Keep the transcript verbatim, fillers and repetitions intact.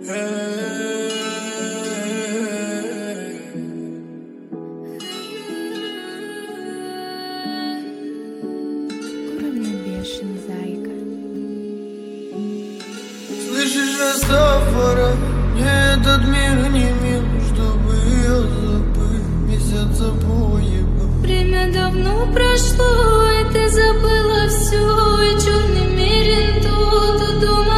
Уравновешен, зайка. Слышишь, Растафара, мне этот мир не мил, чтобы я забыл месяц обои. Время давно прошло, и ты забыла все, и черный мерин тут дома.